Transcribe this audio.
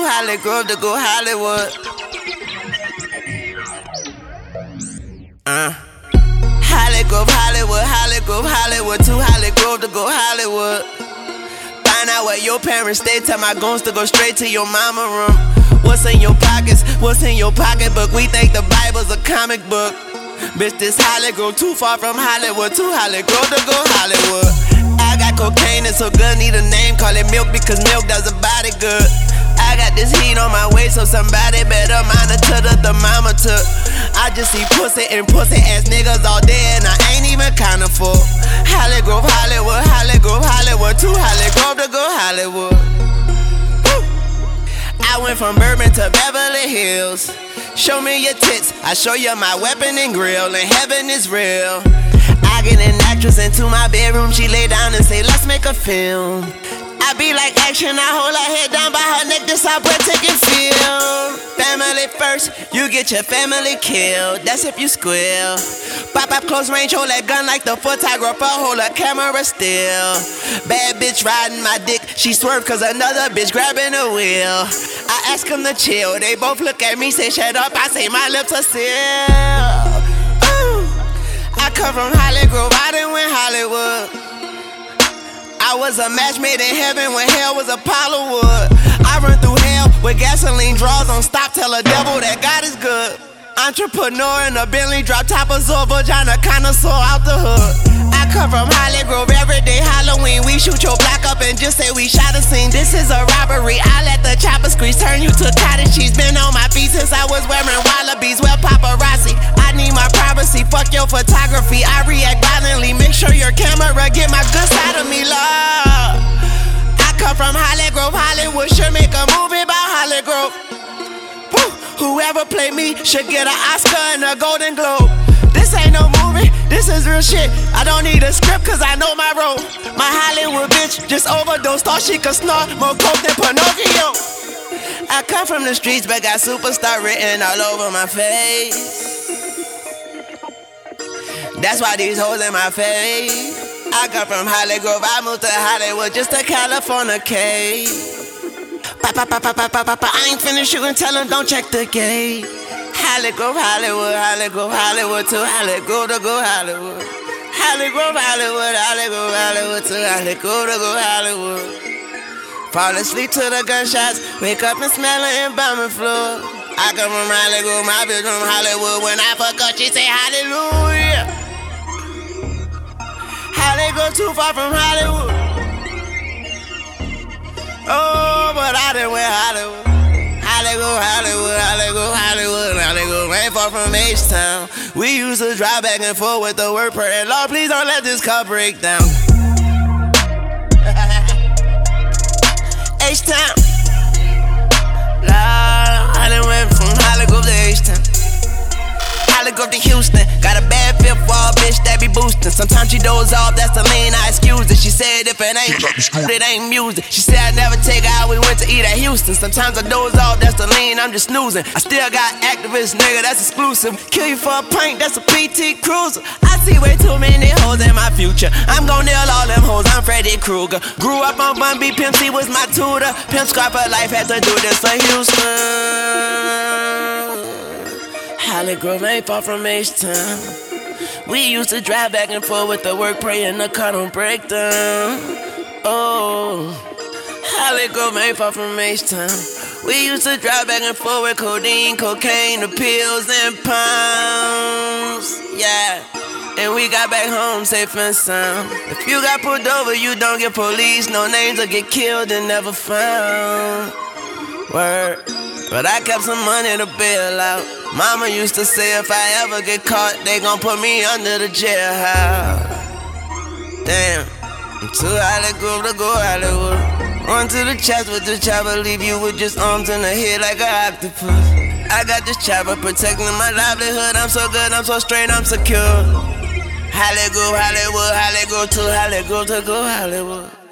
Holly Grove to go Hollywood. Holly Grove, Hollywood, Holly Grove, Hollywood. To Holly Grove to go Hollywood. Find out where your parents stay. Tell my goons to go straight to your mama room. What's in your pockets? What's in your pocketbook? We think the Bible's a comic book. Bitch, this Holly Grove too far from Hollywood. To Holly Grove to go Hollywood. I got cocaine, it's so good, need a name. Call it milk because milk does a body good. I got this heat on my way, so somebody better monitor the thermometer. I just see pussy and pussy ass niggas all day, and I ain't even kinda full. Holly Grove, Hollywood, Holly Grove, Hollywood. To Holly Grove to go Hollywood. Woo. I went from Bourbon to Beverly Hills. Show me your tits, I show you my weapon and grill, and heaven is real. I get an actress into my bedroom, she lay down and say, let's make a film. I be like action, I hold her head down by her neck, this how breathtaking feel. Family first, you get your family killed, that's if you squeal. Pop up close range, hold that gun like the photographer, hold a camera still. Bad bitch riding my dick, she swerved cause another bitch grabbing the wheel. I ask them to chill, they both look at me, say shut up, I say my lips are sealed. I come from Holly Grove, I done went Hollywood. I was a match made in heaven when hell was Apollo wood. I run through hell with gasoline draws on stop, tell a devil that God is good. Entrepreneur in a Bentley, drop top of Zor, vagina connoisseur out the hood. I come from Holly Grove, every day Halloween. We shoot your block up and just say we shot a scene. This is a robbery, I let the chopper screech turn you to cottage cheese. Been on my feet since I was wearing wallabies. Well, paparazzi, I need my privacy, fuck your photography. I react violently, make sure your camera get my good side of me, love. I come from Holly Grove, Hollywood, should make a movie about Holly Grove. Woo. Whoever play me should get an Oscar and a Golden Globe. This ain't no movie, this is real shit. I don't need a script cause I know my role. My Hollywood bitch just overdosed, thought she could snort more coke than Pinocchio. I come from the streets but got superstar written all over my face. That's why these hoes in my face. I come from Holly Grove, I moved to Hollywood just to California cave. I ain't finished shooting, tell them don't check the gate. Holly Grove, Hollywood, Holly Grove, Hollywood. To Holly Grove to go Hollywood. Holly Grove, Hollywood, Holly Grove, Hollywood. To Holly Grove to go Hollywood. Fall asleep to the gunshots, wake up and smell an embalming floor. I come from Holly Grove, my bitch from Hollywood. When I fuck her, she say hallelujah. Holly Grove too far from Hollywood. Oh, but I done went Hollywood. Holly Grove, Hollywood, Holly Grove, Hollywood, Holly Grove, ain't far from H-Town. We used to drive back and forth with the word prayer. Lord, please don't let this car break down. H-Town. Lord, I done went from Holly Grove to H-Town. Holly Grove to Houston. Got a bad fifth wall bitch that be boosting. Sometimes she doze off, that's the lean, I excuse it. She said if it ain't it ain't music. She said I'd never take her out, we went to eat at Houston. Sometimes I doze off, that's the lean, I'm just snoozing. I still got activists, nigga, that's exclusive. Kill you for a prank, that's a PT Cruiser. I see way too many hoes in my future. I'm gon' nail all them hoes, I'm Freddy Krueger. Grew up on Bun B, Pimp C was my tutor. Pimp Scar for life, had to do this for Houston. Holly Grove ain't far from H-Town. We used to drive back and forth with the work, praying the car don't break down. Oh, Holly Grove ain't far from H-Town. We used to drive back and forth with codeine, cocaine, the pills and pounds. Yeah, and we got back home safe and sound. If you got pulled over, you don't get police. No names or get killed and never found. Word. But I kept some money to bail out. Mama used to say if I ever get caught, they gon' put me under the jailhouse. Damn, I'm too Holly Grove to go Hollywood. Run to the chest with the chopper, leave you with just arms in the head like an octopus. I got this chopper protecting my livelihood. I'm so good, I'm so straight, I'm secure. Holly Grove, Hollywood, Holly Grove to Holly Grove to go Hollywood.